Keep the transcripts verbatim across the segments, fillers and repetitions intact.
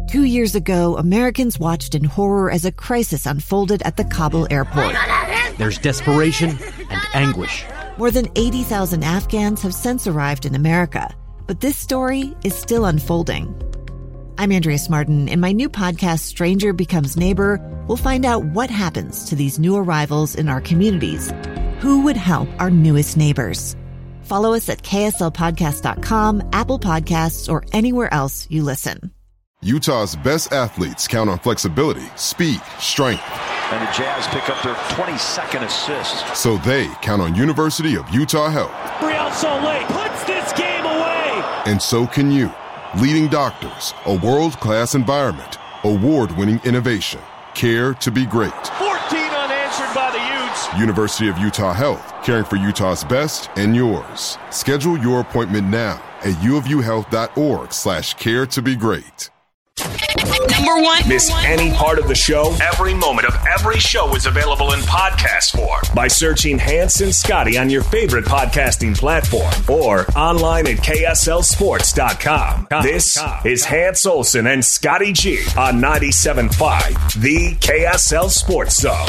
Two years ago, Americans watched in horror as a crisis unfolded at the Kabul airport. There's desperation and anguish. More than eighty thousand Afghans have since arrived in America, but this story is still unfolding. I'm Andrea Martin. In my new podcast, Stranger Becomes Neighbor, we'll find out what happens to these new arrivals in our communities. Who would help our newest neighbors? Follow us at K S L podcast dot com, Apple Podcasts, or anywhere else you listen. Utah's best athletes count on flexibility, speed, strength. And the Jazz pick up their twenty-second assist. So they count on University of Utah Health. Real Salt Lake puts this game away. And so can you. Leading doctors, a world-class environment, award-winning innovation, care to be great. fourteen unanswered by the Utes. University of Utah Health, caring for Utah's best and yours. Schedule your appointment now at uofuhealth.org slash care to be great. Number one. Miss any part of the show? Every moment of every show is available in podcast form by searching Hans and Scotty on your favorite podcasting platform or online at K S L sports dot com. This is Hans Olsen and Scotty G on ninety-seven point five, the K S L Sports Zone.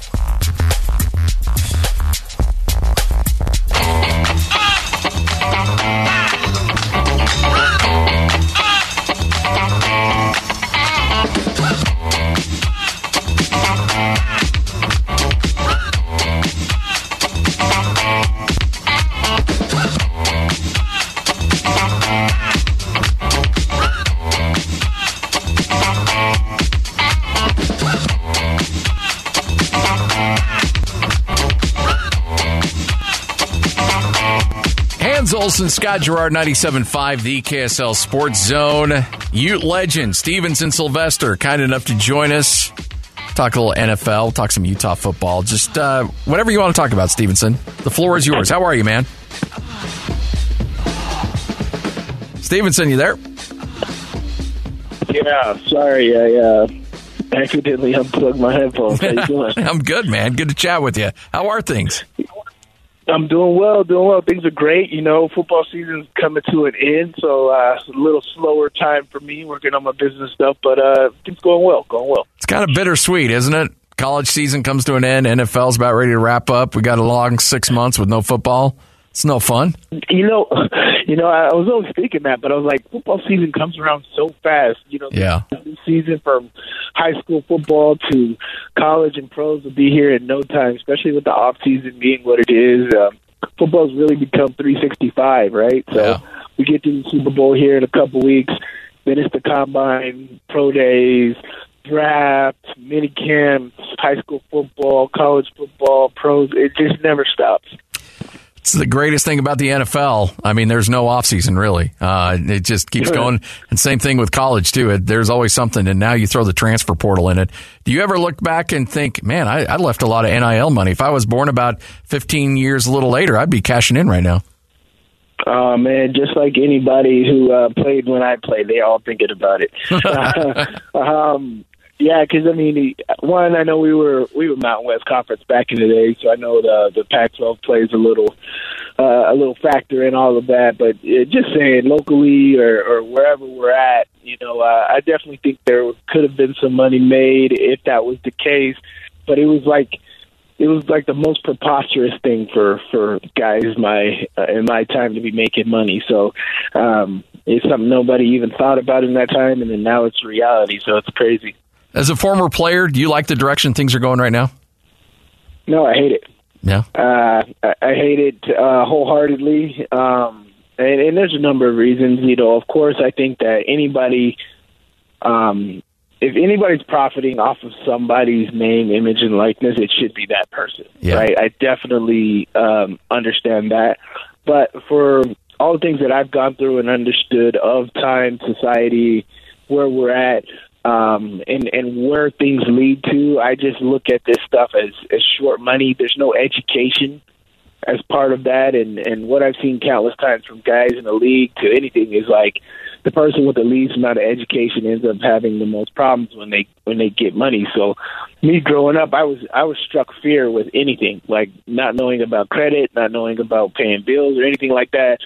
Olsen, Scott Gerard, ninety-seven point five, the K S L Sports Zone. Ute legend Stevenson Sylvester, kind enough to join us. Talk a little N F L, talk some Utah football. Just uh, whatever you want to talk about, Stevenson. The floor is yours. How are you, man? Stevenson, you there? Yeah, sorry. I uh, accidentally unplugged my headphones. How you doing? I'm good, man. Good to chat with you. How are things? I'm doing well, doing well. Things are great. You know, football season's coming to an end, so uh, it's a little slower time for me working on my business stuff, but uh, things going well, going well. It's kind of bittersweet, isn't it? College season comes to an end. N F L's about ready to wrap up. We got a long six months with no football. It's no fun. You know, you know, I was always thinking that, but I was like, football season comes around so fast. You know, yeah. The season from high school football to college and pros will be here in no time, especially with the off season being what it is. Um, football's really become three sixty-five, right? So yeah. We get to the Super Bowl here in a couple weeks. Then it's the combine, pro days, draft, mini camps, high school football, college football, pros. It just never stops. It's the greatest thing about the N F L. I mean, there's no offseason, really. Uh, it just keeps going. And same thing with college, too. It, there's always something, and now you throw the transfer portal in it. Do you ever look back and think, man, I, I left a lot of N I L money. If I was born about fifteen years a little later, I'd be cashing in right now. Oh, man, just like anybody who uh, played when I played, they all thinking about it. uh, um Yeah, because I mean, one, I know we were we were Mountain West Conference back in the day, so I know the the Pac twelve plays a little uh, a little factor in all of that. But uh, just saying, locally or, or wherever we're at, you know, uh, I definitely think there could have been some money made if that was the case. But it was like it was like the most preposterous thing for for guys my uh, in my time to be making money. So um, it's something nobody even thought about in that time, and then now it's reality. So it's crazy. As a former player, do you like the direction things are going right now? No, I hate it. Yeah, uh, I, I hate it uh, wholeheartedly, um, and, and there's a number of reasons. You know, of course, I think that anybody, um, if anybody's profiting off of somebody's name, image, and likeness, it should be that person, yeah. right? I definitely um, understand that, but for all the things that I've gone through and understood of time, society, where we're at. Um, and, and where things lead to, I just look at this stuff as, as short money. There's no education as part of that. And, and what I've seen countless times from guys in the league to anything is like the person with the least amount of education ends up having the most problems when they when they get money. So me growing up, I was I was struck fear with anything, like not knowing about credit, not knowing about paying bills or anything like that.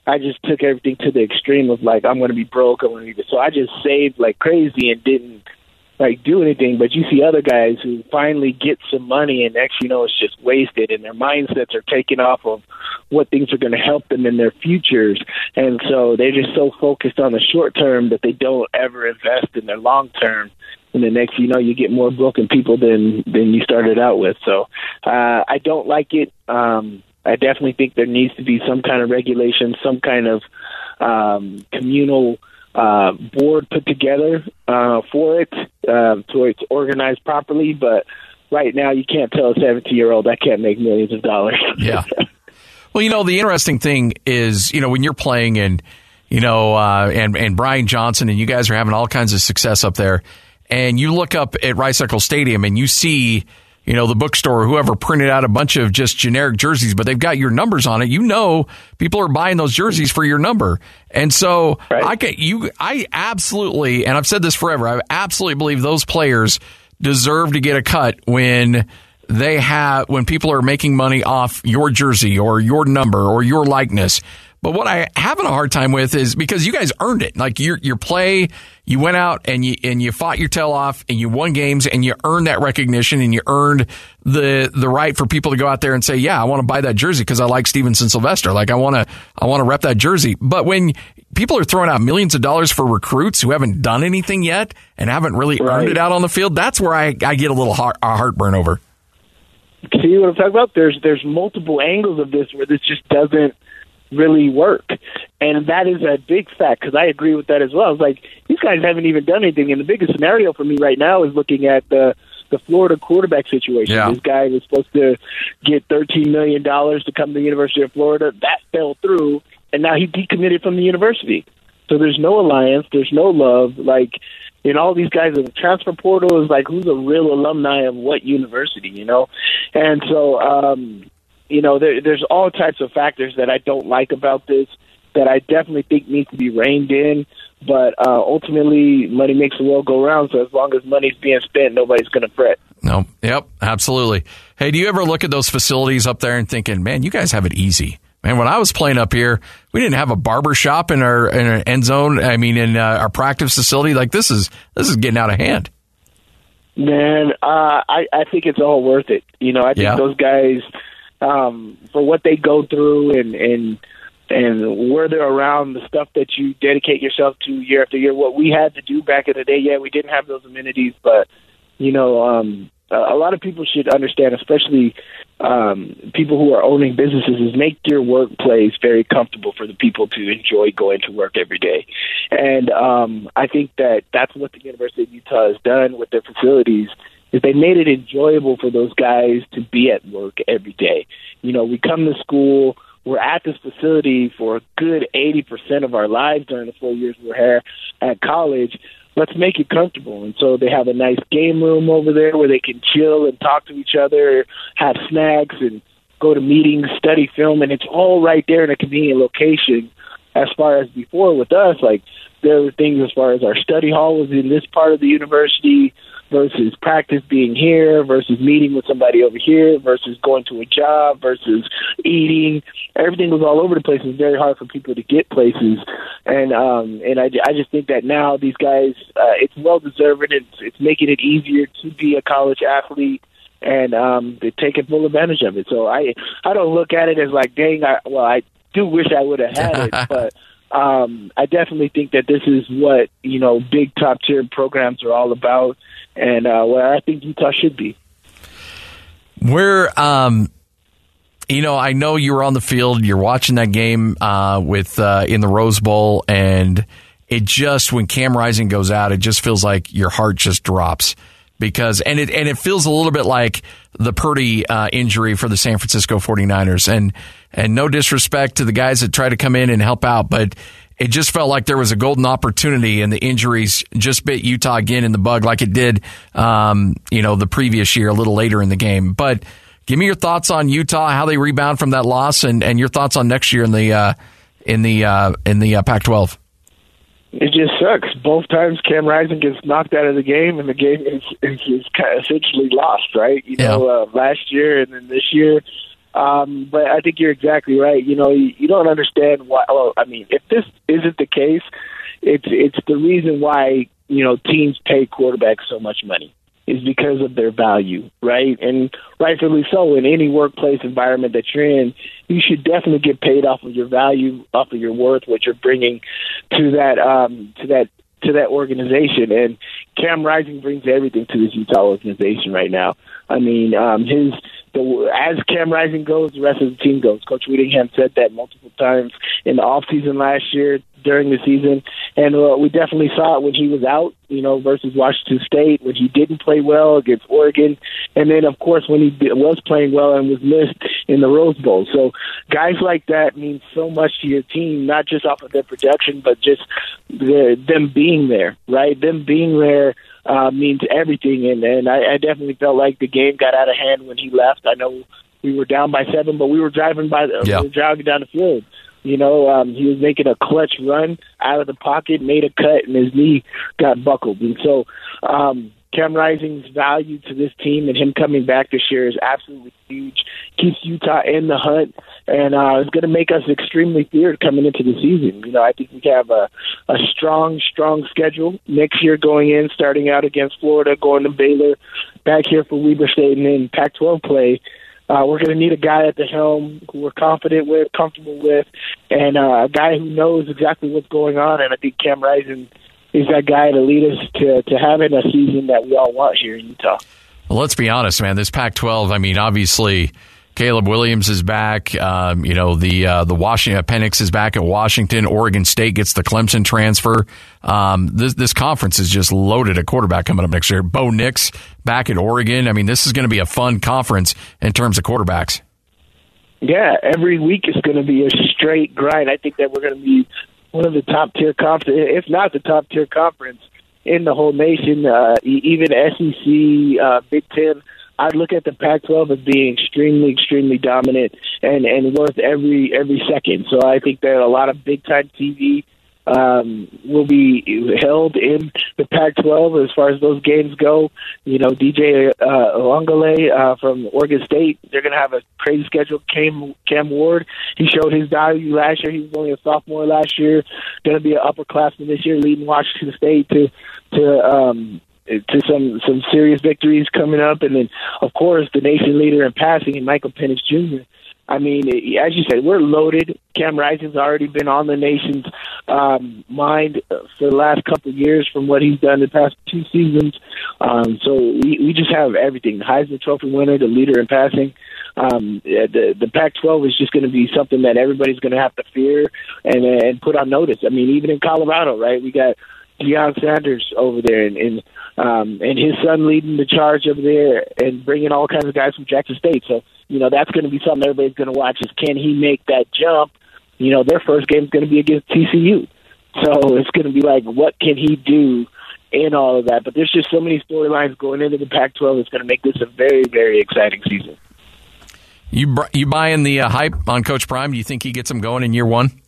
I just took everything to the extreme of like, I'm going to be broke. I'm going to be so I just saved like crazy and didn't like do anything. But you see other guys who finally get some money and next you know it's just wasted, and their mindsets are taken off of what things are going to help them in their futures, and so they're just so focused on the short term that they don't ever invest in their long term. And the next you know you get more broken people than than you started out with. So uh, I don't like it. Um, I definitely think there needs to be some kind of regulation, some kind of um, communal uh, board put together uh, for it, uh, so it's organized properly. But right now, you can't tell a seventeen-year-old I can't make millions of dollars. Yeah. Well, you know, the interesting thing is, you know, when you're playing and, you know, uh, and, and Brian Johnson and you guys are having all kinds of success up there, and you look up at Rice-Eccles Stadium and you see, you know, the bookstore, whoever printed out a bunch of just generic jerseys, but they've got your numbers on it. You know, people are buying those jerseys for your number. And so right. I get you, I absolutely, and I've said this forever, I absolutely believe those players deserve to get a cut when they have, when people are making money off your jersey or your number or your likeness. But what I having a hard time with is because you guys earned it. Like your your play, you went out and you and you fought your tail off and you won games and you earned that recognition and you earned the the right for people to go out there and say, yeah, I want to buy that jersey because I like Stevenson Sylvester. Like I want to I want to rep that jersey. But when people are throwing out millions of dollars for recruits who haven't done anything yet and haven't really right. earned it out on the field, that's where I, I get a little heart, a heartburn over. See what I'm talking about? There's there's multiple angles of this where this just doesn't really work, and that is a big fact because I agree with that as well. It's like these guys haven't even done anything, and the biggest scenario for me right now is looking at the the Florida quarterback situation. Yeah. This guy was supposed to get thirteen million dollars to come to the University of Florida. That fell through, and now he decommitted from the university. So there's no alliance, there's no love. Like, and all these guys in the transfer portal is like, who's a real alumni of what university, you know? And so, um, you know, there, there's all types of factors that I don't like about this that I definitely think need to be reined in. But uh, ultimately, money makes the world go round. So as long as money's being spent, nobody's going to fret. No, yep, absolutely. Hey, do you ever look at those facilities up there and thinking, man, you guys have it easy? Man, when I was playing up here, we didn't have a barber shop in our in our end zone. I mean, in uh, our practice facility. Like this is this is getting out of hand. Man, uh, I I think it's all worth it. You know, I think yeah. those guys, um, for what they go through and and and where they're around, the stuff that you dedicate yourself to year after year. What we had to do back in the day, yeah, we didn't have those amenities, but you know, um, a lot of people should understand, especially um, people who are owning businesses, is make your workplace very comfortable for the people to enjoy going to work every day. And um, I think that that's what the University of Utah has done with their facilities, is they made it enjoyable for those guys to be at work every day. You know, we come to school, we're at this facility for a good eighty percent of our lives during the four years we're here at college. Let's make it comfortable. And so they have a nice game room over there where they can chill and talk to each other, have snacks, and go to meetings, study film, and it's all right there in a convenient location. As far as before with us, like there were things as far as our study hall was in this part of the university versus practice being here versus meeting with somebody over here versus going to a job versus eating. Everything was all over the place. It's very hard for people to get places. And um, and I, I just think that now these guys, uh, it's well-deserved. It's, it's making it easier to be a college athlete, and um, they're taking full advantage of it. So I, I don't look at it as like, dang, I, well, I do wish I would have had it, but um, I definitely think that this is what, you know, big top-tier programs are all about, and uh, where I think Utah should be. We're, um, you know, I know you were on the field. You're watching that game uh, with uh, in the Rose Bowl, and it just, when Cam Rising goes out, it just feels like your heart just drops. Because and it and it feels a little bit like the Purdy uh, injury for the San Francisco forty-niners. And and no disrespect to the guys that try to come in and help out, but it just felt like there was a golden opportunity, and the injuries just bit Utah again in the bug, like it did, um, you know, the previous year, a little later in the game. But give me your thoughts on Utah, how they rebound from that loss, and, and your thoughts on next year in the uh, in the uh, in the uh, Pac twelve. It just sucks. Both times Cam Rising gets knocked out of the game, and the game is, is, is kind of essentially lost, right? You yeah. know, uh, last year and then this year. Um, but I think you're exactly right. You know, you, you don't understand why. Well, I mean, if this isn't the case, it's it's the reason why, you know, teams pay quarterbacks so much money is because of their value, right? And rightfully so. In any workplace environment that you're in, you should definitely get paid off of your value, off of your worth, what you're bringing to that um, to that to that organization. And Cam Rising brings everything to this Utah organization right now. I mean, um, his the, as Cam Rising goes, the rest of the team goes. Coach Whittingham said that multiple times in the offseason last year, during the season, and uh, we definitely saw it when he was out, you know, versus Washington State, when he didn't play well against Oregon, and then, of course, when he did, was playing well and was missed in the Rose Bowl. So guys like that mean so much to your team, not just off of their production, but just the, them being there, right? Them being there uh, means everything, and, and I, I definitely felt like the game got out of hand when he left. I know we were down by seven, but we were driving by the, yeah. we were driving down the field. You know, um, he was making a clutch run out of the pocket, made a cut, and his knee got buckled. And so um, Cam Rising's value to this team and him coming back this year is absolutely huge. Keeps Utah in the hunt, and uh, it's going to make us extremely feared coming into the season. You know, I think we have a, a strong, strong schedule next year going in, starting out against Florida, going to Baylor, back here for Weber State, and then Pac twelve play. Uh, we're going to need a guy at the helm who we're confident with, comfortable with, and uh, a guy who knows exactly what's going on. And I think Cam Rising is that guy to lead us to, to having a season that we all want here in Utah. Well, let's be honest, man. This Pac twelve, I mean, obviously Caleb Williams is back. Um, you know, the uh, the Washington Penix is back at Washington. Oregon State gets the Clemson transfer. Um, this this conference is just loaded at quarterback coming up next year. Bo Nix back at Oregon. I mean, this is going to be a fun conference in terms of quarterbacks. Yeah, every week is going to be a straight grind. I think that we're going to be one of the top tier conference, if not the top tier conference in the whole nation. Uh, even S E C, uh, Big Ten. I'd look at the Pac twelve as being extremely, extremely dominant and, and worth every every second. So I think that a lot of big-time T V um, will be held in the Pac twelve as far as those games go. You know, D J uh, Uiagalelei uh, from Oregon State, they're going to have a crazy schedule. Cam, Cam Ward, he showed his value last year. He was only a sophomore last year. Going to be an upperclassman this year, leading Washington State to to um, – to some some serious victories coming up. And then, of course, the nation leader in passing, Michael Penix Junior I mean, as you said, we're loaded. Cam Rising's already been on the nation's um, mind for the last couple of years from what he's done the past two seasons. Um, so we, we just have everything. The Heisman Trophy winner, the leader in passing. Um, the the Pac twelve is just going to be something that everybody's going to have to fear and, and put on notice. I mean, even in Colorado, right, we got Deion Sanders over there, and and, um, and his son leading the charge over there and bringing all kinds of guys from Jackson State. So, you know, that's going to be something everybody's going to watch is can he make that jump? You know, their first game is going to be against T C U. So it's going to be like, what can he do in all of that? But there's just so many storylines going into the Pac twelve. It's going to make this a very, very exciting season. You you buying the uh, hype on Coach Prime? Do you think he gets them going in year one?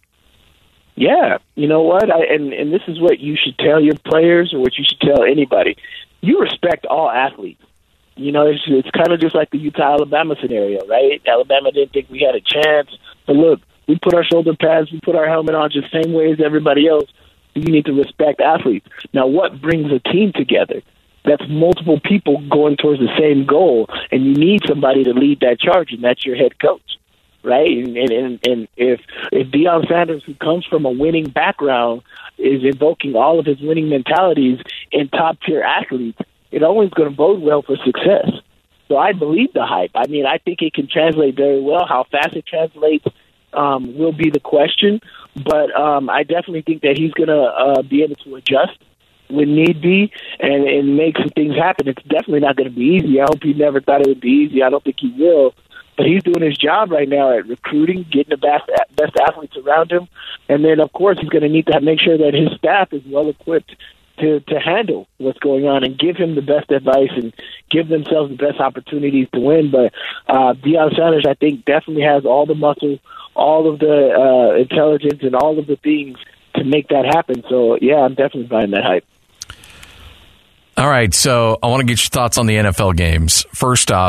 Yeah, you know what? I, and, and this is what you should tell your players or what you should tell anybody. You respect all athletes. You know, it's, it's kind of just like the Utah-Alabama scenario, right? Alabama didn't think we had a chance. But look, we put our shoulder pads, we put our helmet on just the same way as everybody else. You need to respect athletes. Now, what brings a team together? That's multiple people going towards the same goal, and you need somebody to lead that charge, and that's your head coach. Right, and, and and if if Deion Sanders, who comes from a winning background, is invoking all of his winning mentalities in top tier athletes, it always going to bode well for success. So I believe the hype. I mean, I think it can translate very well. How fast it translates um, will be the question, but um, I definitely think that he's going to uh, be able to adjust when need be and, and make some things happen. It's definitely not going to be easy. I hope he never thought it would be easy. I don't think he will. But he's doing his job right now at recruiting, getting the best best athletes around him, and then of course he's going to need to make sure that his staff is well equipped to to handle what's going on and give him the best advice and give themselves the best opportunities to win. But uh, Deion Sanders, I think, definitely has all the muscle, all of the uh, intelligence, and all of the things to make that happen. So yeah, I'm definitely buying that hype. All right, so I want to get your thoughts on the N F L games. First off,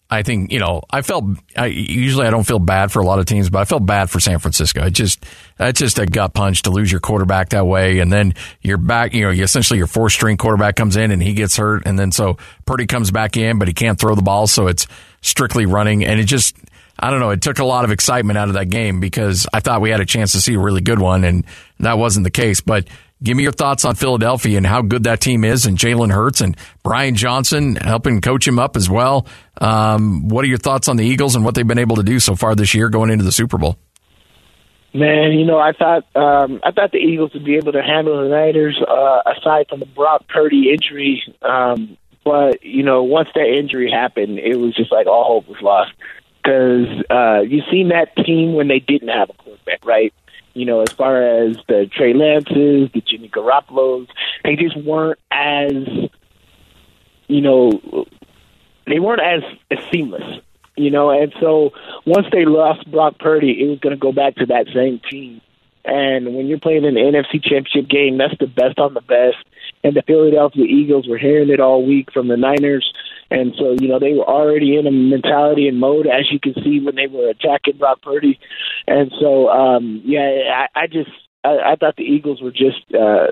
I think, you know, I felt, I, usually I don't feel bad for a lot of teams, but I felt bad for San Francisco. It just, that's just a gut punch to lose your quarterback that way. And then you're back, you know, you essentially your fourth string quarterback comes in and he gets hurt. And then so Purdy comes back in, but he can't throw the ball. So it's strictly running. And it just, I don't know, it took a lot of excitement out of that game because I thought we had a chance to see a really good one. And that wasn't the case. But give me your thoughts on Philadelphia and how good that team is, and Jalen Hurts and Brian Johnson helping coach him up as well. Um, what are your thoughts on the Eagles and what they've been able to do so far this year going into the Super Bowl? Man, you know, I thought um, I thought the Eagles would be able to handle the Niners uh, aside from the Brock Purdy injury. Um, but, you know, once that injury happened, it was just like all hope was lost. Because uh, you've seen that team when they didn't have a quarterback, right? You know, as far as the Trey Lances, the Jimmy Garoppolos, they just weren't as, you know, they weren't as, as seamless, you know. And so once they lost Brock Purdy, it was going to go back to that same team. And when you're playing an N F C Championship game, that's the best on the best. And the Philadelphia Eagles were hearing it all week from the Niners. And so, you know, they were already in a mentality and mode, as you can see when they were attacking Brock Purdy. And so, um, yeah, I, I just I, I thought the Eagles were just uh,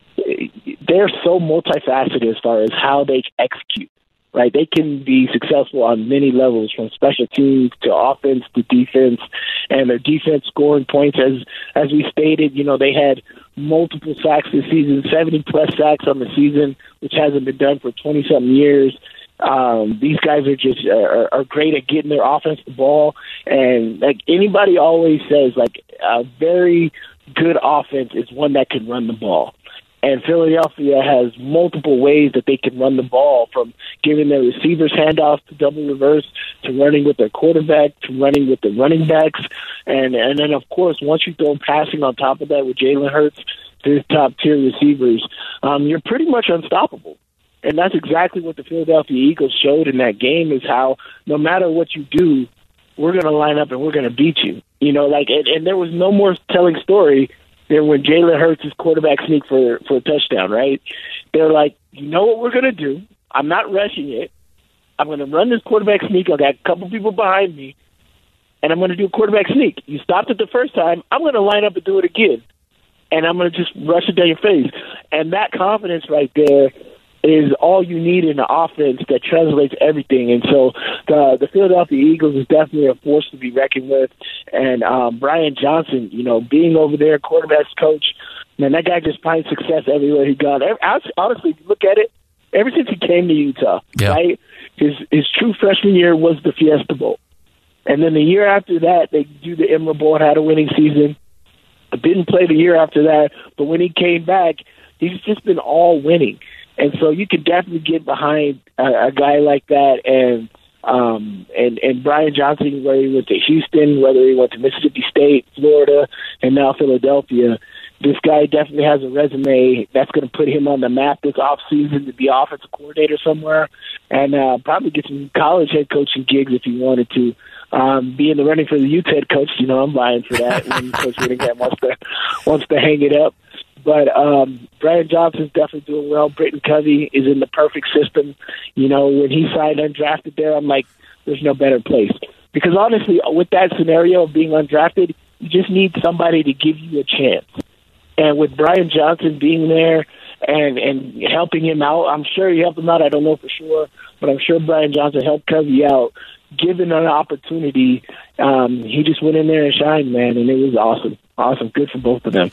they're so multifaceted as far as how they execute. Right, they can be successful on many levels, from special teams to offense to defense, and their defense scoring points. As as we stated, you know, they had multiple sacks this season, seventy plus sacks on the season, which hasn't been done for twenty something years. Um, these guys are just are, are great at getting their offense the ball, and like anybody always says, like a very good offense is one that can run the ball. And Philadelphia has multiple ways that they can run the ball, from giving their receivers handoffs to double reverse, to running with their quarterback, to running with the running backs. And and then, of course, once you throw passing on top of that with Jalen Hurts, his top-tier receivers, um, you're pretty much unstoppable. And that's exactly what the Philadelphia Eagles showed in that game, is how no matter what you do, we're going to line up and we're going to beat you. You know, like, and, and there was no more telling story than when Jalen Hurts' quarterback sneak for, for a touchdown, right? They're like, you know what we're going to do? I'm not rushing it. I'm going to run this quarterback sneak. I got a couple people behind me, and I'm going to do a quarterback sneak. You stopped it the first time. I'm going to line up and do it again, and I'm going to just rush it down your face. And that confidence right there is all you need in the offense that translates everything. And so the the Philadelphia Eagles is definitely a force to be reckoned with. And um, Brian Johnson, you know, being over there, quarterback's coach, man, that guy just finds success everywhere he goes. Honestly, if you look at it, ever since he came to Utah, yeah. right, his his true freshman year was the Fiesta Bowl. And then the year after that, they do the Emerald Bowl and had a winning season. Didn't play the year after that, but when he came back, he's just been all winning. And so you could definitely get behind a, a guy like that. And um, and and Brian Johnson, whether he went to Houston, whether he went to Mississippi State, Florida, and now Philadelphia, this guy definitely has a resume that's going to put him on the map this offseason to be offensive coordinator somewhere, and uh, probably get some college head coaching gigs if he wanted to. Um, be in the running for the Utes head coach, you know, I'm buying for that when Coach Whittingham wants to wants to hang it up. But um, Brian Johnson's definitely doing well. Britton Covey is in the perfect system. You know, when he signed undrafted there, I'm like, there's no better place. Because honestly, with that scenario of being undrafted, you just need somebody to give you a chance. And with Brian Johnson being there and, and helping him out, I'm sure he helped him out. I don't know for sure, but I'm sure Brian Johnson helped Covey out. Given an opportunity, um, he just went in there and shined, man, and it was awesome. Awesome. Good for both of them.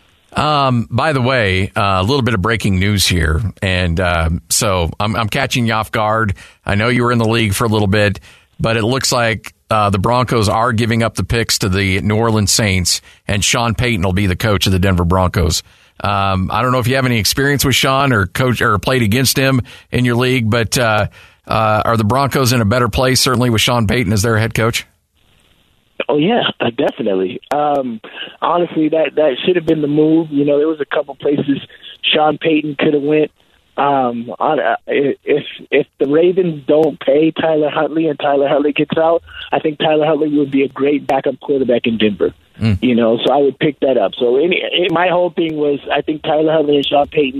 Um, by the way, uh, a little bit of breaking news here. And uh, so I'm, I'm catching you off guard. I know you were in the league for a little bit, but it looks like uh, the Broncos are giving up the picks to the New Orleans Saints, and Sean Payton will be the coach of the Denver Broncos. Um, I don't know if you have any experience with Sean or coach or played against him in your league, but uh, uh, are the Broncos in a better place, certainly with Sean Payton as their head coach? Oh, yeah, uh, definitely. Um, honestly, that, that should have been the move. You know, there was a couple places Sean Payton could have went. Um, on, uh, if if the Ravens don't pay Tyler Huntley and Tyler Huntley gets out, I think Tyler Huntley would be a great backup quarterback in Denver. Mm. You know, so I would pick that up. So any, my whole thing was I think Tyler Huntley and Sean Payton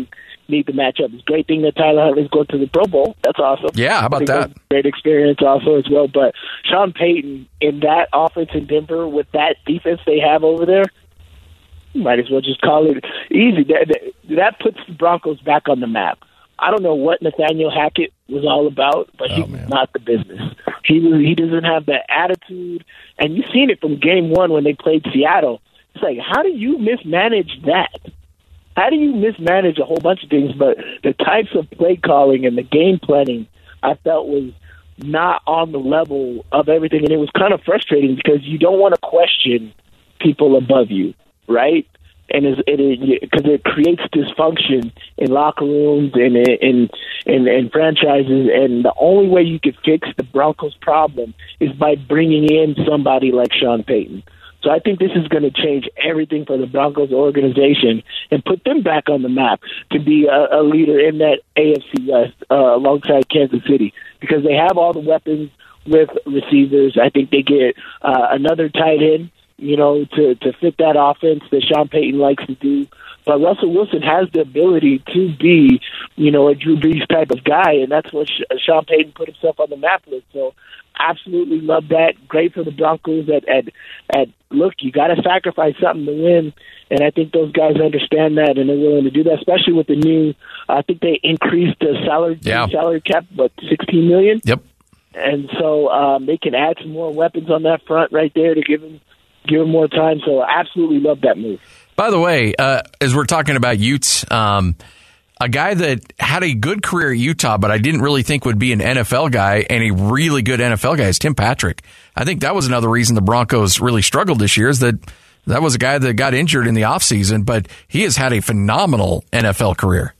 need to match up. It's a great thing that Tyler Huntley's going to the Pro Bowl. That's awesome. Yeah, how about that? Great experience also as well. But Sean Payton in that offense in Denver with that defense they have over there, you might as well just call it easy. That, that, that puts the Broncos back on the map. I don't know what Nathaniel Hackett was all about, but oh, he's man. not the business. He was, he doesn't have that attitude, and you've seen it from game one when they played Seattle. It's like, how do you mismanage that? How do you mismanage a whole bunch of things? But the types of play calling and the game planning I felt was not on the level of everything, and it was kind of frustrating because you don't want to question people above you, right? And because it, it, it creates dysfunction in locker rooms and in, in, in franchises, and the only way you could fix the Broncos' problem is by bringing in somebody like Sean Payton. So I think this is going to change everything for the Broncos organization and put them back on the map to be a, a leader in that A F C West uh, alongside Kansas City, because they have all the weapons with receivers. I think they get uh, another tight end, you know, to, to fit that offense that Sean Payton likes to do. But Russell Wilson has the ability to be, you know, a Drew Brees type of guy, and that's what Sean Payton put himself on the map with. So absolutely love that. Great for the Broncos at, at, at look, you got to sacrifice something to win, and I think those guys understand that, and they're willing to do that, especially with the new, I think they increased the salary, yeah. salary cap, what, sixteen million dollars? Yep. And so um, they can add some more weapons on that front right there to give them give him more time. So I absolutely love that move. By the way, uh, as we're talking about Utes, um, a guy that had a good career at Utah, but I didn't really think would be an N F L guy and a really good N F L guy is Tim Patrick. I think that was another reason the Broncos really struggled this year, is that that was a guy that got injured in the offseason, but he has had a phenomenal N F L career.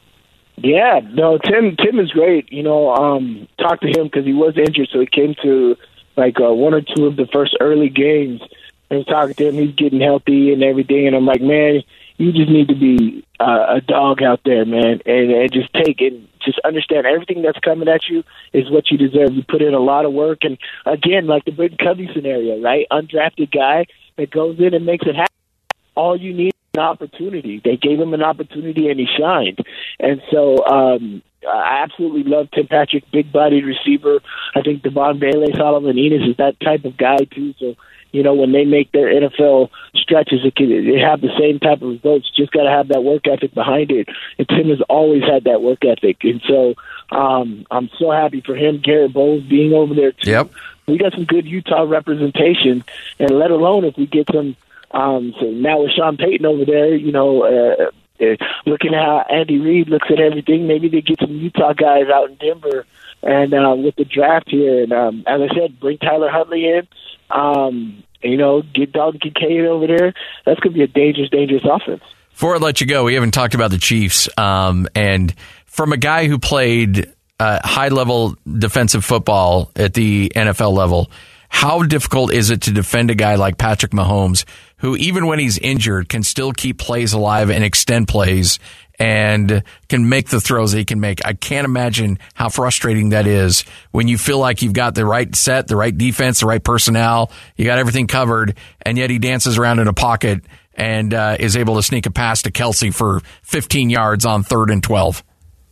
Yeah, no, Tim Tim is great. You know, um, talked to him because he was injured, so he came to like uh, one or two of the first early games. I was talking to him, he's getting healthy and everything, and I'm like, man, you just need to be uh, a dog out there, man, and, and just take it, just understand everything that's coming at you is what you deserve. You put in a lot of work, and again, like the Britton Covey scenario, right? Undrafted guy that goes in and makes it happen. All you need is an opportunity. They gave him an opportunity, and he shined. And so um, I absolutely love Tim Patrick, big-bodied receiver. I think Devon Bailey, Solomon Enos is that type of guy, too, so you know, when they make their N F L stretches, it can they have the same type of results. Just got to have that work ethic behind it. And Tim has always had that work ethic. And so um, I'm so happy for him. Garrett Bowles being over there, too. Yep. We got some good Utah representation, and let alone if we get some um, – so now with Sean Payton over there, you know, uh, uh, looking at how Andy Reid looks at everything, maybe they get some Utah guys out in Denver and uh, with the draft here. And um, as I said, bring Tyler Huntley in. Um, you know, get Dalton Kincaid over there. That's going to be a dangerous, dangerous offense. Before I let you go, we haven't talked about the Chiefs. Um, and from a guy who played uh, high-level defensive football at the N F L level, how difficult is it to defend a guy like Patrick Mahomes, who even when he's injured can still keep plays alive and extend plays and can make the throws that he can make? I can't imagine how frustrating that is when you feel like you've got the right set, the right defense, the right personnel, you got everything covered, and yet he dances around in a pocket and uh, is able to sneak a pass to Kelsey for fifteen yards on third and twelve.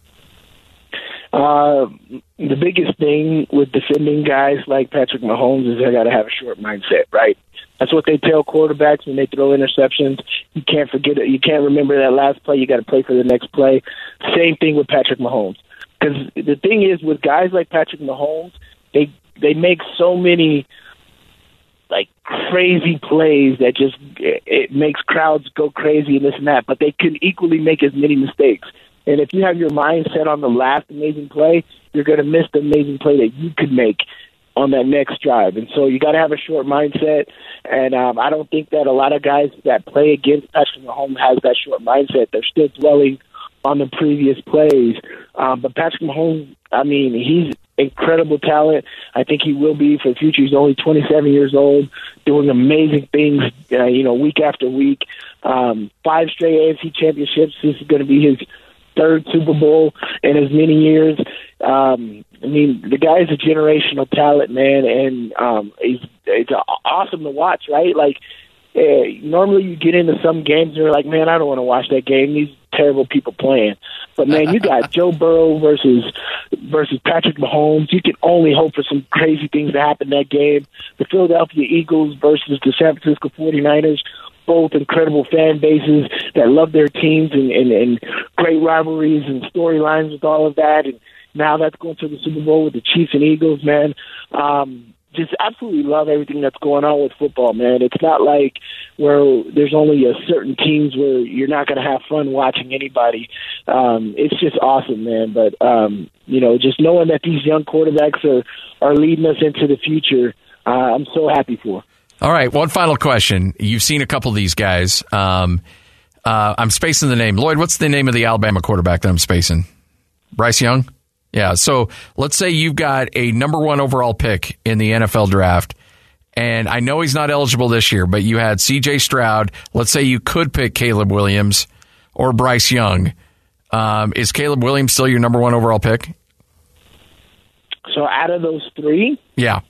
Uh, the biggest thing with defending guys like Patrick Mahomes is they got to have a short mindset, right? That's what they tell quarterbacks when they throw interceptions. You can't forget it. You can't remember that last play. You got to play for the next play. Same thing with Patrick Mahomes. Because the thing is, with guys like Patrick Mahomes, they they make so many like crazy plays that just it makes crowds go crazy and this and that. But they can equally make as many mistakes. And if you have your mind set on the last amazing play, you're going to miss the amazing play that you could make on that next drive. And so you got to have a short mindset. And um, I don't think that a lot of guys that play against Patrick Mahomes has that short mindset. They're still dwelling on the previous plays. Um, but Patrick Mahomes, I mean, he's incredible talent. I think he will be for the future. He's only twenty-seven years old, doing amazing things, uh, you know, week after week. Um, five straight A F C championships. This is going to be his third Super Bowl in as many years. Um, I mean, the guy is a generational talent, man, and um, he's it's awesome to watch, right? Like, uh, normally you get into some games and you're like, man, I don't want to watch that game. These terrible people playing. But, man, you got Joe Burrow versus versus Patrick Mahomes. You can only hope for some crazy things to happen in that game. The Philadelphia Eagles versus the San Francisco forty-niners, both incredible fan bases that love their teams and, and, and great rivalries and storylines with all of that. And now that's going to the Super Bowl with the Chiefs and Eagles, man. Um, just absolutely love everything that's going on with football, man. It's not like where there's only a certain teams where you're not going to have fun watching anybody. Um, it's just awesome, man. But, um, you know, just knowing that these young quarterbacks are, are leading us into the future, uh, I'm so happy for. All right, one final question. You've seen a couple of these guys. Um, uh, I'm spacing the name. Lloyd, what's the name of the Alabama quarterback that I'm spacing? Bryce Young? Yeah, so let's say you've got a number one overall pick in the N F L draft, and I know he's not eligible this year, but you had C J Stroud. Let's say you could pick Caleb Williams or Bryce Young. Um, is Caleb Williams still your number one overall pick? So out of those three? Yeah.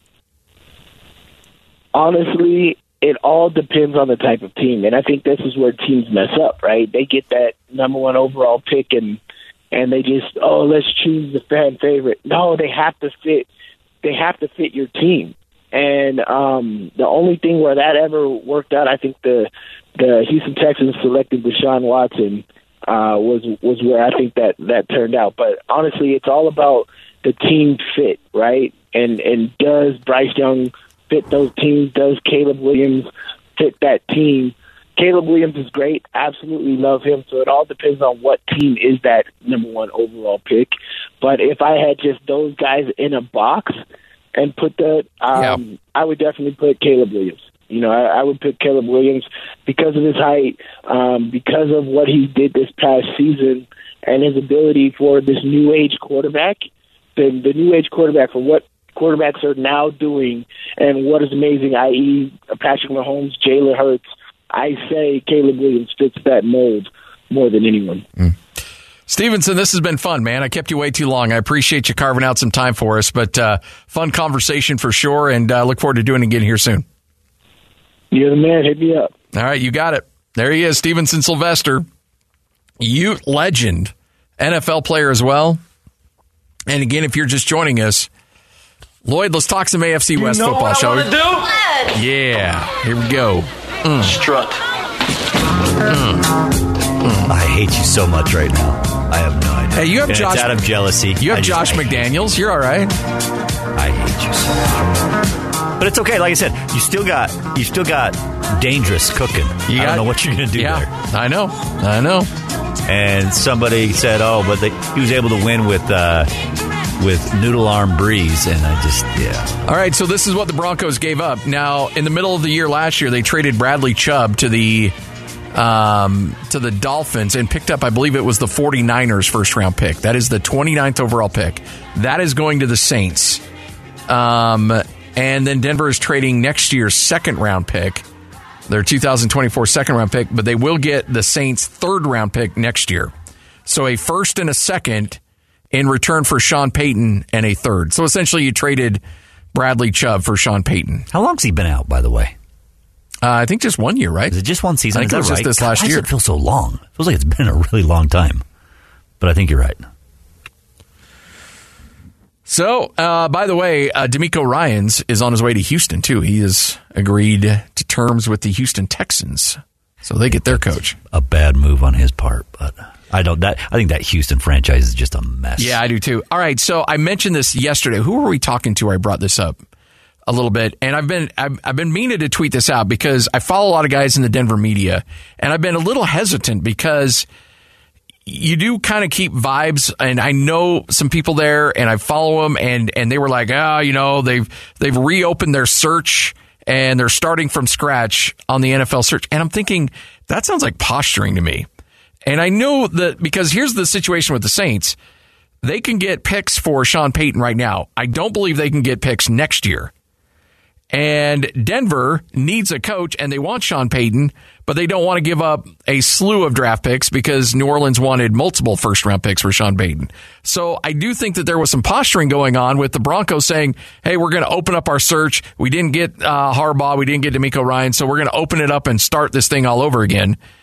Honestly, it all depends on the type of team, and I think this is where teams mess up, right? They get that number one overall pick, and and they just, oh, let's choose the fan favorite. No, they have to fit. They have to fit your team. And um, the only thing where that ever worked out, I think the the Houston Texans selected Deshaun Watson uh, was was where I think that that turned out. But honestly, it's all about the team fit, right? And and does Bryce Young fit those teams? Does Caleb Williams fit that team? Caleb Williams is great. Absolutely love him. So it all depends on what team is that number one overall pick. But if I had just those guys in a box and put that, um, yeah. I would definitely put Caleb Williams. You know, I, I would pick Caleb Williams because of his height, um, because of what he did this past season, and his ability for this new age quarterback. The, the new age quarterback for what quarterbacks are now doing and what is amazing, that is. Patrick Mahomes, Jalen Hurts. I say Caleb Williams fits that mold more than anyone. Mm. Stevenson, this has been fun, man. I kept you way too long. I appreciate you carving out some time for us, but uh, fun conversation for sure, and uh, look forward to doing it again here soon. You're the man. Hit me up. All right, you got it. There he is, Stevenson Sylvester, Ute legend, N F L player as well. And again, if you're just joining us, Lloyd, let's talk some A F C you West know football, what I shall we? Do? Yeah, here we go. Mm. Strut. Mm. Mm. I hate you so much right now. I have no idea. Hey, you have and Josh. It's out of jealousy. You have I Josh just, McDaniels. You're all right. I hate you so much. But it's okay. Like I said, you still got you still got dangerous cooking. You I got, don't know what you're going to do yeah, there. I know. I know. And somebody said, "Oh, but they, he was able to win with." Uh, with Noodle Arm Breeze, and I just, yeah. All right, so this is what the Broncos gave up. Now, in the middle of the year last year, they traded Bradley Chubb to the um, to the Dolphins and picked up, I believe it was the forty-niners first-round pick. That is the twenty-ninth overall pick. That is going to the Saints. Um, and then Denver is trading next year's second-round pick, their two thousand twenty-four second-round pick, but they will get the Saints' third-round pick next year. So a first and a second in return for Sean Payton and a third. So essentially you traded Bradley Chubb for Sean Payton. How long's he been out, by the way? Uh, I think just one year, right? Is it just one season? I think Is it was right? just this God, last why year. Why does it feel so long? It feels like it's been a really long time. But I think you're right. So, uh, by the way, uh, D'Amico Ryans is on his way to Houston, too. He has agreed to terms with the Houston Texans. So they get their coach. A bad move on his part, but I don't. That I think that Houston franchise is just a mess. Yeah, I do too. All right, so I mentioned this yesterday. Who were we talking to? I brought this up a little bit, and I've been I've, I've been meaning to tweet this out because I follow a lot of guys in the Denver media, and I've been a little hesitant because you do kind of keep vibes, and I know some people there, and I follow them, and and they were like, ah, oh, you know, they've they've reopened their search. And they're starting from scratch on the N F L search. And I'm thinking, that sounds like posturing to me. And I know that because here's the situation with the Saints. They can get picks for Sean Payton right now. I don't believe they can get picks next year. And Denver needs a coach, and they want Sean Payton, but they don't want to give up a slew of draft picks because New Orleans wanted multiple first-round picks for Sean Payton. So I do think that there was some posturing going on with the Broncos saying, hey, we're going to open up our search. We didn't get uh, Harbaugh. We didn't get D'Amico Ryans, so we're going to open it up and start this thing all over again.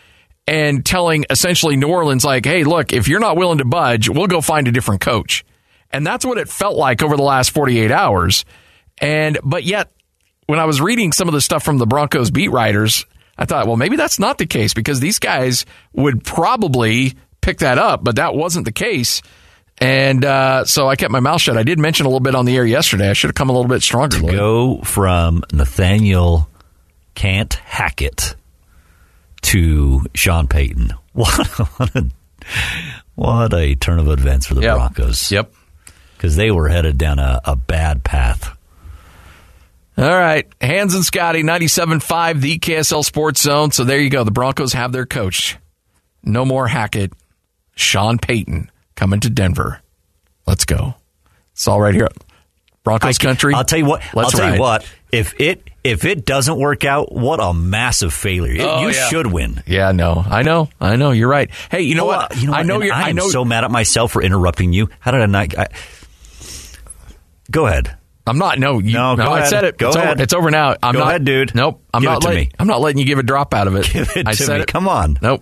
and telling essentially New Orleans, like, hey, look, if you're not willing to budge, we'll go find a different coach. And that's what it felt like over the last forty-eight hours. And but yet, when I was reading some of the stuff from the Broncos beat writers, I thought, well, maybe that's not the case because these guys would probably pick that up, but that wasn't the case. And uh, so I kept my mouth shut. I did mention a little bit on the air yesterday. I should have come a little bit stronger. To Lloyd. Go from Nathaniel Can't Hackett to Sean Payton. What, what, a, what a turn of events for the yep. Broncos. Yep. Because they were headed down a, a bad path. All right. Hans and Scotty, ninety-seven point five, the K S L Sports Zone. So there you go. The Broncos have their coach. No more Hackett. Sean Payton coming to Denver. Let's go. It's all right here. Broncos I, country. I'll tell you what. Let's I'll tell ride. you what. If it if it doesn't work out, what a massive failure. Oh, you yeah. should win. Yeah, no. I know. I know. You're right. Hey, you know oh, what? Uh, you know I know what? you're I am I know so mad at myself for interrupting you. How did I not I, Go ahead. I'm not. No, you, no, no go I ahead. said it. Go it's ahead. Over, it's over now. I'm go not, ahead, dude. Nope. I'm give not it to letting, me. I'm not letting you give a drop out of it. Give it I to said me. It. Come on. Nope.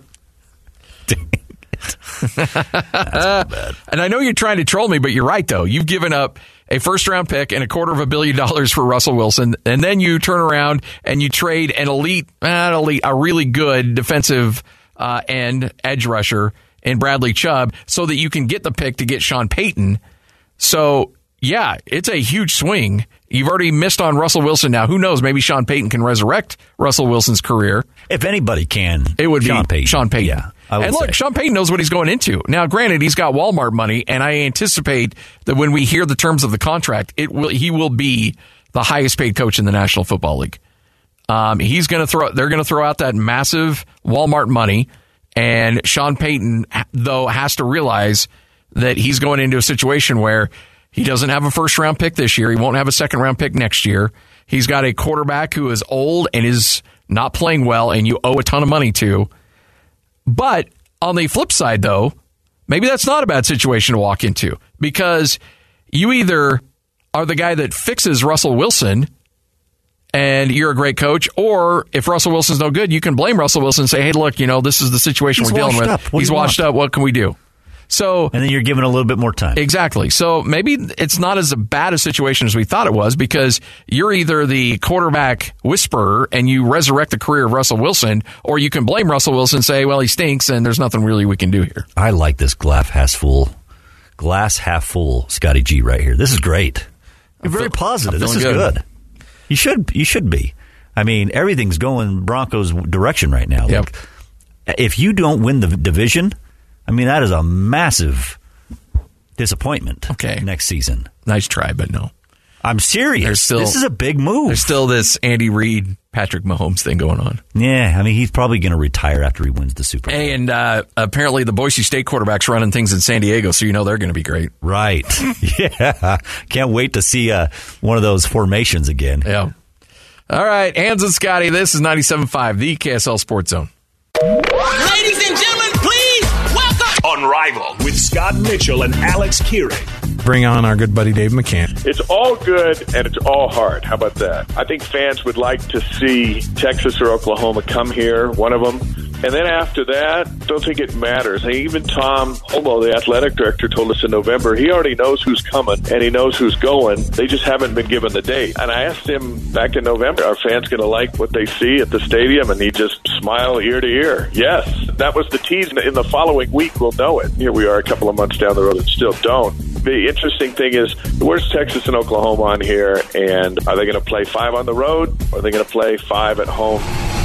That's bad. And I know you're trying to troll me, but you're right, though. You've given up a first-round pick and a quarter of a billion dollars for Russell Wilson, and then you turn around and you trade an elite, not elite, a really good defensive uh, end edge rusher in Bradley Chubb so that you can get the pick to get Sean Payton. So, yeah, it's a huge swing. You've already missed on Russell Wilson now. Who knows? Maybe Sean Payton can resurrect Russell Wilson's career. If anybody can, it would Sean be Payton. Sean Payton. Yeah, I would and look, say. Sean Payton knows what he's going into. Now, granted, he's got Walmart money, and I anticipate that when we hear the terms of the contract, it will he will be the highest paid coach in the National Football League. Um, he's going to throw. They're going to throw out that massive Walmart money, and Sean Payton, though, has to realize that he's going into a situation where he doesn't have a first round pick this year. He won't have a second round pick next year. He's got a quarterback who is old and is not playing well, and you owe a ton of money to. But on the flip side, though, maybe that's not a bad situation to walk into because you either are the guy that fixes Russell Wilson and you're a great coach, or if Russell Wilson's no good, you can blame Russell Wilson and say, hey, look, you know, this is the situation He's we're dealing with. Up. He's washed want? up. What can we do? So, and then you're given a little bit more time. Exactly. So maybe it's not as bad a situation as we thought it was because you're either the quarterback whisperer and you resurrect the career of Russell Wilson, or you can blame Russell Wilson and say, well, he stinks and there's nothing really we can do here. I like this glass half full, glass half full Scotty G right here. This is great. You're very positive. This is good. good. You should you should be. I mean, everything's going Broncos direction right now. Yep. Like, if you don't win the division, I mean, that is a massive disappointment okay. next season. Nice try, but no. I'm serious. Still, this is a big move. There's still this Andy Reid, Patrick Mahomes thing going on. Yeah, I mean, he's probably going to retire after he wins the Super Bowl. Hey, and uh, apparently the Boise State quarterback's running things in San Diego, so you know they're going to be great. Right. Yeah. Can't wait to see uh, one of those formations again. Yeah. All right, Hans and Scotty, this is ninety-seven point five, the K S L Sports Zone. Ladies and gentlemen, please welcome Unrivaled with Scott Mitchell and Alex Kearing. Bring on our good buddy Dave McCann. It's all good and it's all hard. How about that? I think fans would like to see Texas or Oklahoma come here, one of them. And then after that, don't think it matters. And even Tom Homo, the athletic director, told us in November, he already knows who's coming and he knows who's going. They just haven't been given the date. And I asked him back in November, are fans going to like what they see at the stadium? And he just smiled ear to ear. Yes. That was the tease. In the following week, we'll know it. Here we are a couple of months down the road and still don't. The interesting thing is, where's Texas and Oklahoma on here? And are they going to play five on the road? Or are they going to play five at home?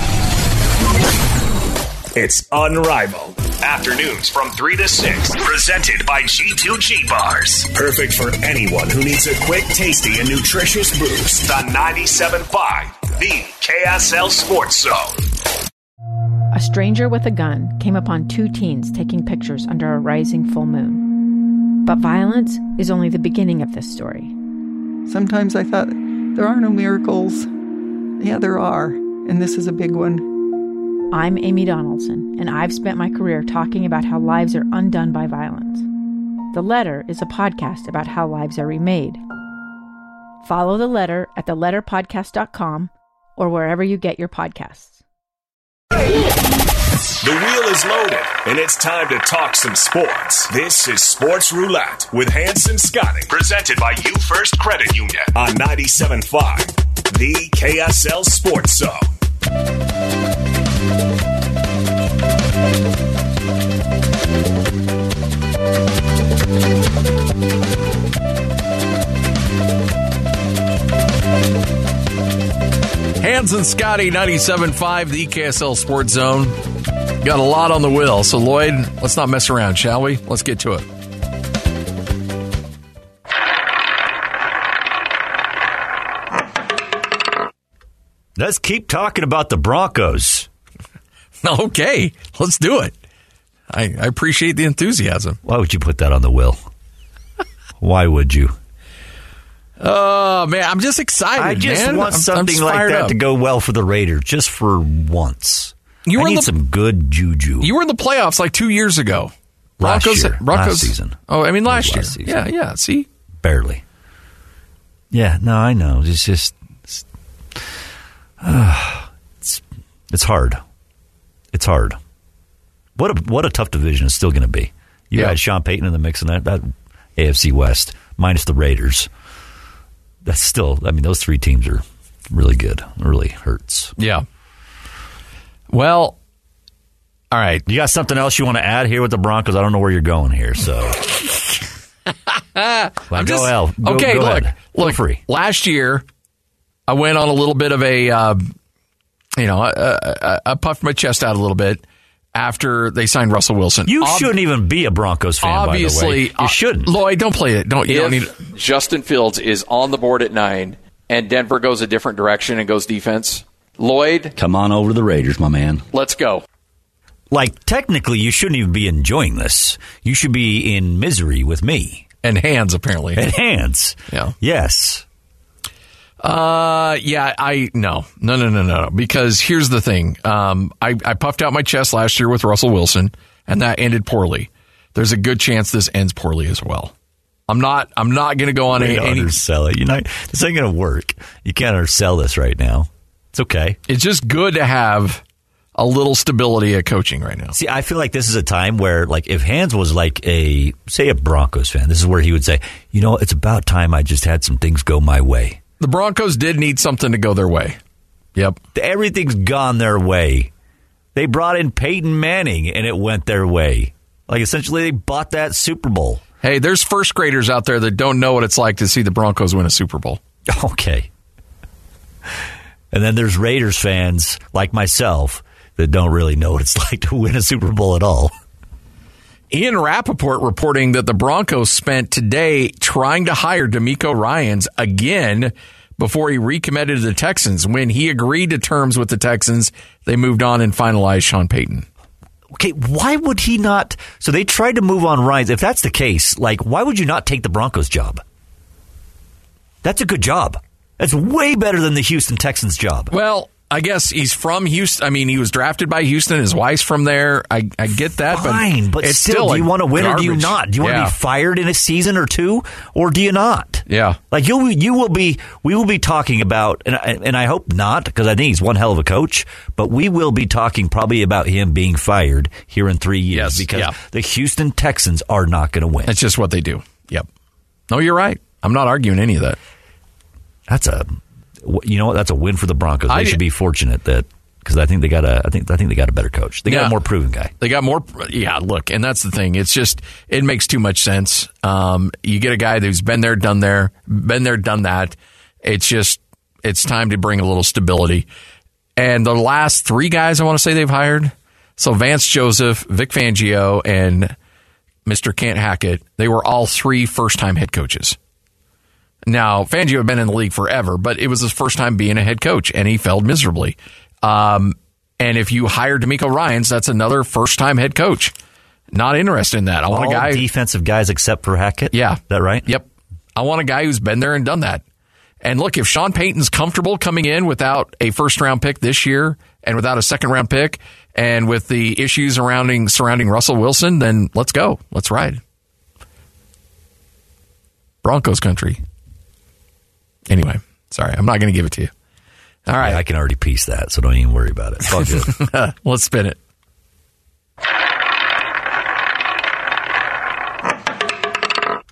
It's Unrivaled. Afternoons from three to six. Presented by G two G Bars. Perfect for anyone who needs a quick, tasty, and nutritious boost. The ninety-seven point five, the K S L Sports Zone. A stranger with a gun came upon two teens taking pictures under a rising full moon. But violence is only the beginning of this story. Sometimes I thought, there are no miracles. Yeah, there are. And this is a big one. I'm Amy Donaldson, and I've spent my career talking about how lives are undone by violence. The Letter is a podcast about how lives are remade. Follow The Letter at the letter podcast dot com or wherever you get your podcasts. The wheel is loaded, and it's time to talk some sports. This is Sports Roulette with Hans and Scotty, presented by You First Credit Union on ninety-seven point five, the K S L Sports Zone. Hans and Scotty, ninety-seven point five, the K S L Sports Zone. Got a lot on the wheel. So, Lloyd, let's not mess around, shall we? Let's get to it. Let's keep talking about the Broncos. Okay, let's do it. I, I appreciate the enthusiasm. Why would you put that on the will? Why would you? Oh, man, I'm just excited, I just man. want I'm, something I'm like that up. to go well for the Raiders, just for once. You I were need the, some good juju. You were in the playoffs like two years ago. Last Broncos, year. Broncos, last season. Oh, I mean last, last year. Season. Yeah, yeah, see? Barely. Yeah, no, I know. It's just... It's, uh, it's, it's hard. It's hard. What a what a tough division it's still going to be. You yeah. had Sean Payton in the mix in that, that A F C West, minus the Raiders. That's still, I mean, those three teams are really good. It really hurts. Yeah. Well, all right. You got something else you want to add here with the Broncos? I don't know where you're going here, so. well, I'm go, just, Al. Go, okay, go look. ahead. Look, Feel free. Last year, I went on a little bit of a, uh, you know, I, I, I puffed my chest out a little bit after they signed Russell Wilson. You Ob- shouldn't even be a Broncos fan, obviously, by the way. You uh, shouldn't. Lloyd, don't play it. Don't, you if don't need Justin Fields is on the board at nine and Denver goes a different direction and goes defense, Lloyd, come on over to the Raiders, my man. Let's go. Like, technically, you shouldn't even be enjoying this. You should be in misery with me. And hands, apparently. And hands. Yeah. Yes. Uh, yeah, I, no, no, no, no, no, because here's the thing. Um, I, I puffed out my chest last year with Russell Wilson, and that ended poorly. There's a good chance this ends poorly as well. I'm not, I'm not going to go on Way any, to any undersell it. You know, this ain't going to work. You can't undersell this right now. It's okay. It's just good to have a little stability at coaching right now. See, I feel like this is a time where, like, if Hans was like a, say, a Broncos fan, this is where he would say, you know, it's about time I just had some things go my way. The Broncos did need something to go their way. Yep. Everything's gone their way. They brought in Peyton Manning, and it went their way. Like, essentially, they bought that Super Bowl. Hey, there's first graders out there that don't know what it's like to see the Broncos win a Super Bowl. Okay. And then there's Raiders fans like myself that don't really know what it's like to win a Super Bowl at all. Ian Rappaport reporting that the Broncos spent today trying to hire DeMeco Ryans again before he recommitted to the Texans. When he agreed to terms with the Texans, they moved on and finalized Sean Payton. Okay, why would he not? So they tried to move on Ryans. If that's the case, like, why would you not take the Broncos job? That's a good job. That's way better than the Houston Texans job. Well, I guess he's from Houston. I mean, he was drafted by Houston. His wife's from there. I, I get that. Fine, but, but it's still, still do like you want to win garbage. or do you not? Do you want yeah. to be fired in a season or two, or do you not? Yeah. Like, you'll, you will be, we will be talking about, and I, and I hope not, because I think he's one hell of a coach, but we will be talking probably about him being fired here in three years Yes, because yeah. the Houston Texans are not going to win. That's just what they do. Yep. No, you're right. I'm not arguing any of that. That's a, you know what? That's a win for the Broncos. They I, should be fortunate that, because I think they got a, I think I think they got a better coach. They got yeah, a more proven guy. They got more. Yeah, look, and that's the thing. It's just it makes too much sense. Um, you get a guy who's been there, done there, been there, done that. It's just it's time to bring a little stability. And the last three guys I want to say they've hired, so Vance Joseph, Vic Fangio, and Mister Kent Hackett, they were all three first-time head coaches. Now, Fangio had been in the league forever, but it was his first time being a head coach, and he failed miserably. Um, and if you hire DeMeco Ryans, that's another first-time head coach. Not interested in that. I want All a guy defensive guys except for Hackett. Yeah, is that right? Yep. I want a guy who's been there and done that. And look, if Sean Payton's comfortable coming in without a first-round pick this year and without a second-round pick, and with the issues surrounding surrounding Russell Wilson, then let's go. Let's ride. Broncos country. Anyway, sorry, I'm not going to give it to you. All right. Yeah, I can already piece that, so don't even worry about it. It's all good. Let's spin it.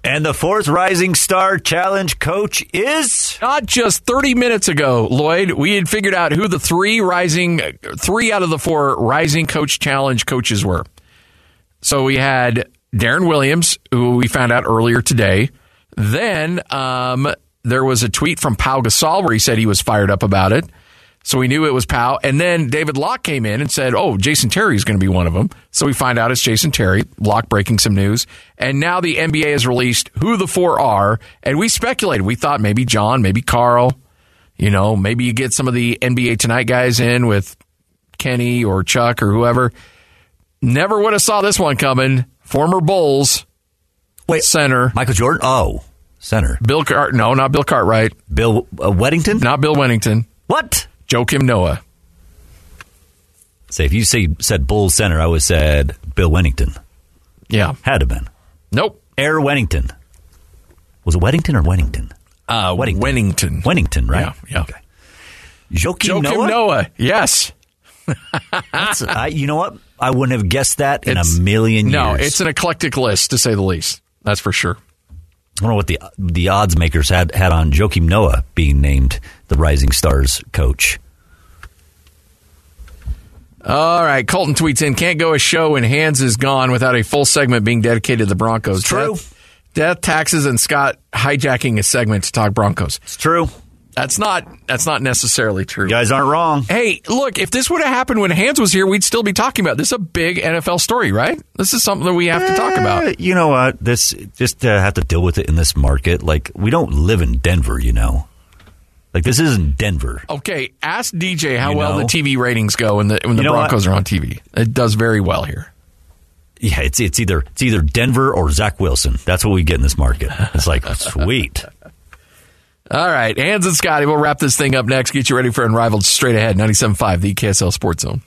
And the fourth Rising Star Challenge coach is? Not just thirty minutes ago, Lloyd, we had figured out who the three rising, three out of the four Rising Coach Challenge coaches were. So we had Darren Williams, who we found out earlier today. Then um, there was a tweet from Pau Gasol where he said he was fired up about it. So we knew it was Pau. And then David Locke came in and said, oh, Jason Terry is going to be one of them. So we find out it's Jason Terry. Locke breaking some news. And now the N B A has released who the four are. And we speculated. We thought maybe John, maybe Carl. You know, maybe you get some of the N B A Tonight guys in with Kenny or Chuck or whoever. Never would have saw this one coming. Former Bulls Wait, center. Michael Jordan? Oh, center. Bill Cart. No, not Bill Cartwright. Bill uh, Weddington? Not Bill Weddington. What? Joakim Noah. Say, if you say, said Bulls center, I would have said Bill Wennington. Yeah. Had to have been. Nope. Air Wennington. Was it Weddington or Wennington? Uh, Wennington. Wennington. Wennington, right? Yeah. yeah. Okay. Joakim, Joakim Noah? Noah. Yes. That's, I, you know what? I wouldn't have guessed that in it's, a million years. No, it's an eclectic list, to say the least. That's for sure. I don't know what the the odds makers had, had on Joakim Noah being named the Rising Stars coach. All right, Colton tweets in, can't go a show when Hans is gone without a full segment being dedicated to the Broncos. It's true. Death, death, taxes, and Scott hijacking a segment to talk Broncos. It's true. That's not that's not necessarily true. You guys aren't wrong. Hey, look, if this would have happened when Hans was here, we'd still be talking about it. This is a big N F L story, right? This is something that we have to talk about. You know what? This just uh, have to deal with it in this market. Like, we don't live in Denver, you know. Like, this isn't Denver. Okay, ask D J how you well know? the T V ratings go when the when the you know Broncos what? are on T V. It does very well here. Yeah, it's it's either it's either Denver or Zach Wilson. That's what we get in this market. It's like, sweet. All right, Hans and Scotty, we'll wrap this thing up next. Get you ready for Unrivaled straight ahead, ninety-seven point five, the K S L Sports Zone.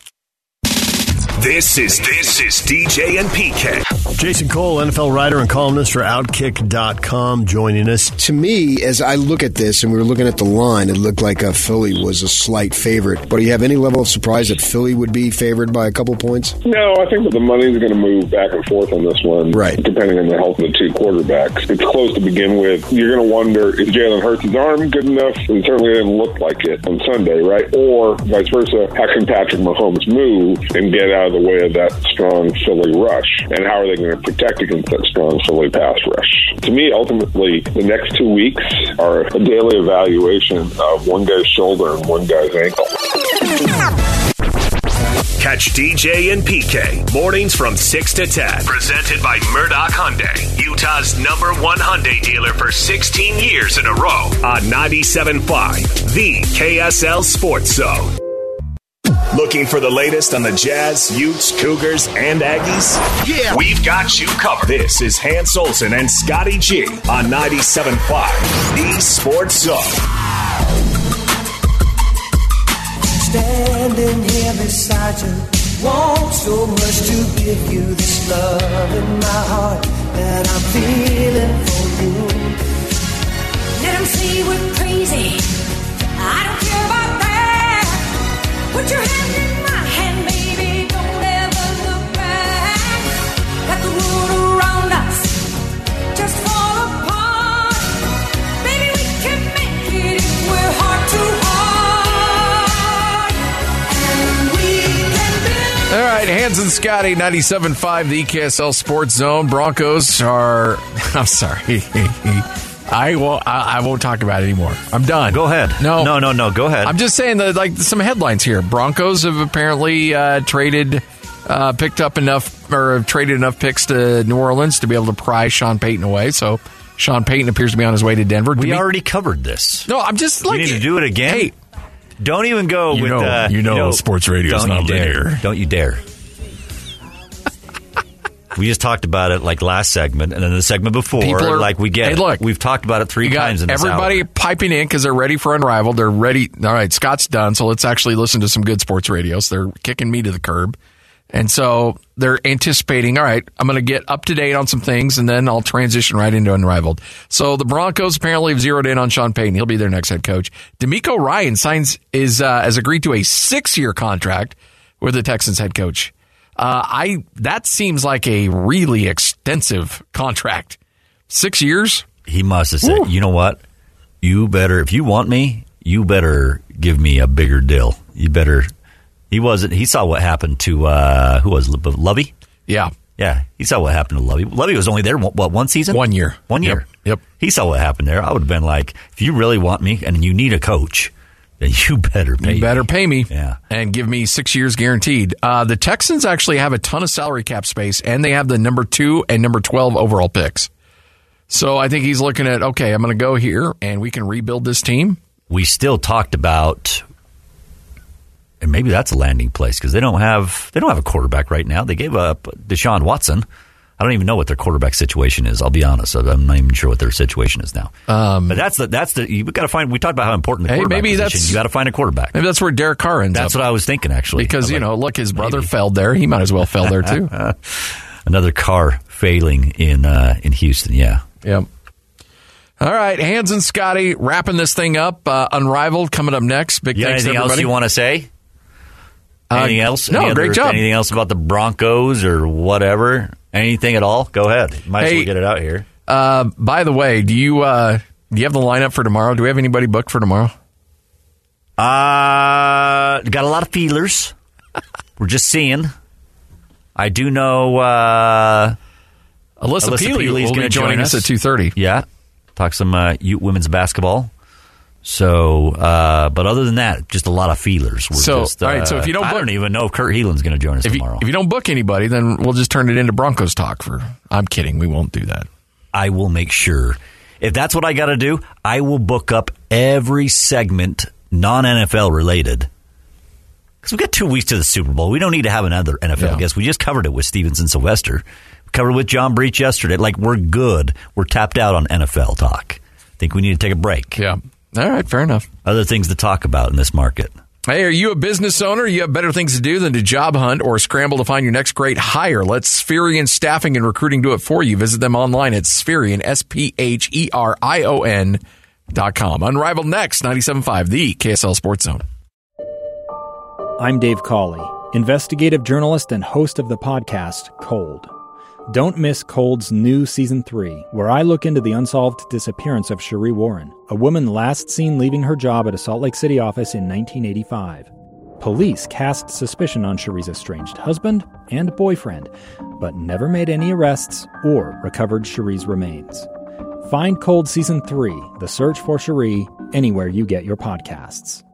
This is this is D J and P K. Jason Cole, N F L writer and columnist for Outkick dot com, joining us. To me, as I look at this, and we were looking at the line, it looked like uh, Philly was a slight favorite. But do you have any level of surprise that Philly would be favored by a couple points? No, I think that the money's going to move back and forth on this one, right? Depending on the health of the two quarterbacks. It's close to begin with. You're going to wonder, is Jalen Hurts' arm good enough? It certainly didn't look like it on Sunday, right? Or vice versa, how can Patrick Mahomes move and get out of the way of that strong Philly rush? And how are they going to protect against that strong Philly pass rush? To me, ultimately, the next two weeks are a daily evaluation of one guy's shoulder and one guy's ankle. Catch D J and P K mornings from six to ten. Presented by Murdoch Hyundai, Utah's number one Hyundai dealer for sixteen years in a row. On ninety-seven point five, the K S L Sports Zone. Looking for the latest on the Jazz, Utes, Cougars, and Aggies? Yeah! We've got you covered. This is Hans Olsen and Scotty G on ninety-seven point five, the Sports Zone. Standing here beside you, want so much to give you this love in my heart that I'm feeling for you. Let them say we're crazy. I don't care about that. Put your hand in my hand, baby. Don't ever look back. Got the world around us, just fall apart. Baby, we can make it if we're heart to heart. And we can build. All right, Hans and Scotty, ninety-seven point five, the K S L Sports Zone. Broncos are, I'm sorry. I won't. I, I won't talk about it anymore. I'm done. Go ahead. No, no, no, no. Go ahead. I'm just saying that, like, some headlines here. Broncos have apparently uh, traded, uh, picked up enough, or have traded enough picks to New Orleans to be able to pry Sean Payton away. So Sean Payton appears to be on his way to Denver. We me, already covered this. No, I'm just like, you need to do it again. Hey, don't even go you with know, uh, you know, you know sports radio is not linear. Don't you dare. We just talked about it like last segment, and then the segment before. Are, like we get, hey, it. Look, we've talked about it three times. In this everybody hour. piping in because they're ready for Unrivaled. They're ready. All right, Scott's done, so let's actually listen to some good sports radio. So they're kicking me to the curb, and so they're anticipating. All right, I'm going to get up to date on some things, and then I'll transition right into Unrivaled. So the Broncos apparently have zeroed in on Sean Payton. He'll be their next head coach. DeMeco Ryan signs is uh, has agreed to a six year contract with the Texans head coach. Uh, I that seems like a really extensive contract Six years? He must have said, Ooh. you know what? You better, if you want me, you better give me a bigger deal. You better. He wasn't. He saw what happened to, uh, who was it, Lovey? Yeah. Yeah, he saw what happened to Lovey. Lovey was only there, what, one season? One year. One year. Yep. yep. He saw what happened there. I would have been like, if you really want me and you need a coach, then you better pay You better me. pay me. Yeah. And give me six years guaranteed. Uh, the Texans actually have a ton of salary cap space, and they have the number two and number twelve overall picks. So I think he's looking at, okay, I'm going to go here, and we can rebuild this team. We still talked about, and maybe that's a landing place because they don't have they don't have a quarterback right now. They gave up Deshaun Watson. I don't even know what their quarterback situation is. I'll be honest. I'm not even sure what their situation is now. Um, but that's the that's the you got to find. We talked about how important the hey, quarterback maybe position. That's, you got to find a quarterback. Maybe that's where Derek Carr ends That's up. what I was thinking actually. Because like, you know, look, his brother maybe. failed there. He might as well fail there too. Another Carr failing in uh, in Houston. Yeah. Yep. All right, Hans and Scotty wrapping this thing up. Uh, Unrivaled coming up next. Big you thanks anything to everybody. else you want to say? Uh, anything else? No, Any great other, job. Anything else about the Broncos or whatever? Anything at all? Go ahead. Might hey, as well get it out here. Uh, by the way, do you uh, do you have the lineup for tomorrow? Do we have anybody booked for tomorrow? Uh, got a lot of feelers. We're just seeing. I do know uh, Alyssa, Alyssa Peely will be joining us at two thirty. Yeah. Talk some uh, Ute women's basketball. So, uh, but other than that, just a lot of feelers. We're so, just, uh, all right. So if you don't, I book, don't even know if Kurt Heelan's going to join us if tomorrow. You, if you don't book anybody, then we'll just turn it into Broncos talk. For I'm kidding. We won't do that. I will make sure. If that's what I got to do, I will book up every segment non-N F L related. Because we've got two weeks to the Super Bowl. We don't need to have another N F L yeah. guest. We just covered it with Stevenson Sylvester. We covered it with John Breach yesterday. Like, we're good. We're tapped out on N F L talk. I think we need to take a break. Yeah. All right. Fair enough. Other things to talk about in this market. Hey, are you a business owner? You have better things to do than to job hunt or scramble to find your next great hire. Let Spherion Staffing and Recruiting do it for you. Visit them online at Spherion, S P H E R I O N dot com. Unrivaled next, ninety-seven point five, the K S L Sports Zone. I'm Dave Cawley, investigative journalist and host of the podcast Cold. Don't miss Cold's new Season three, where I look into the unsolved disappearance of Cherie Warren, a woman last seen leaving her job at a Salt Lake City office in nineteen eighty-five. Police cast suspicion on Cherie's estranged husband and boyfriend, but never made any arrests or recovered Cherie's remains. Find Cold Season three, The Search for Cherie, anywhere you get your podcasts.